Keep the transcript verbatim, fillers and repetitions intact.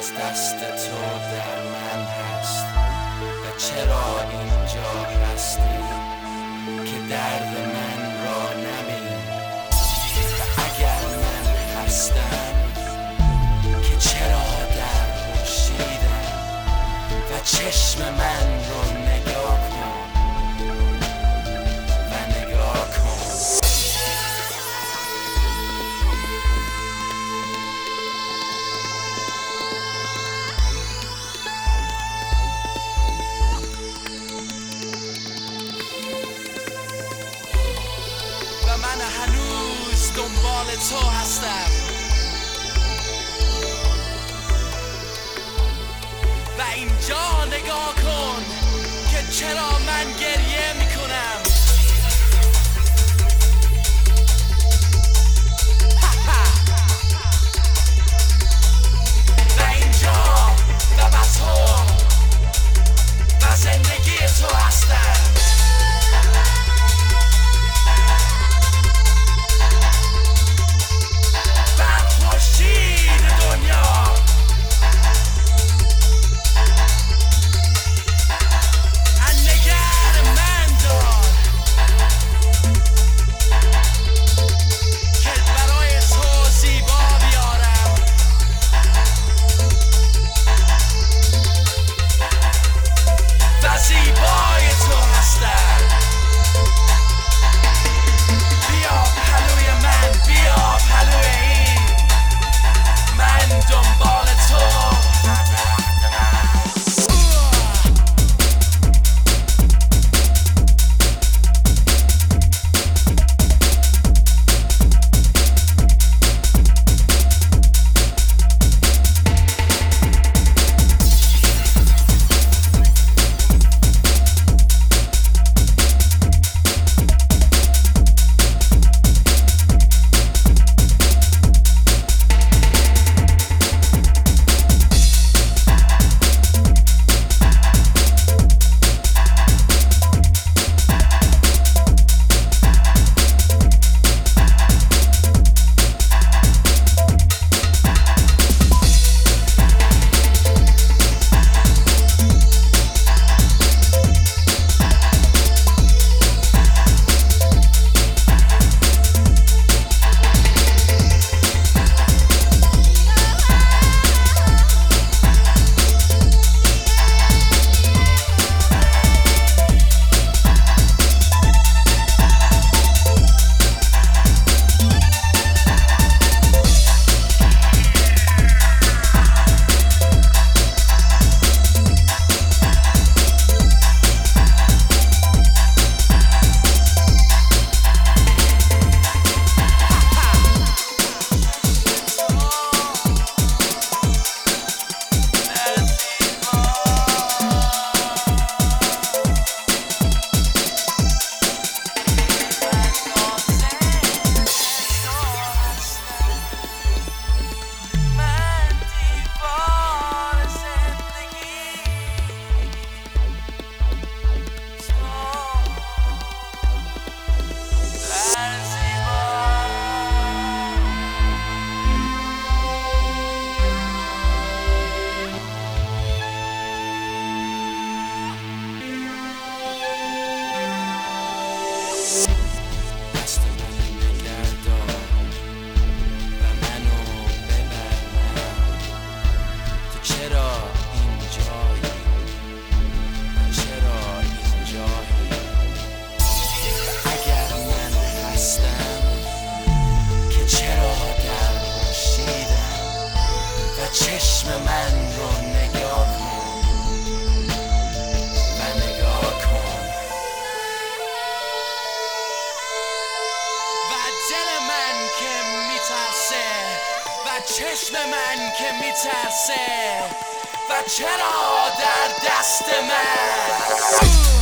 دست تو در من هست و چرا اینجا هستی که درد من را نبینی؟ اگر من هستم که چرا در خورشیدم و چشم من رو نگاه کن و نگاه کن. و من هنوز دنبال تو هستم و اینجا نگاه کن که چرا من گریه میکنم. و اینجا و با تو و زندگی تو هستم. چشم من رو نگاه کن و نگاه کن. و دل من که میترسه و چشم من که میترسه و چرا در دست من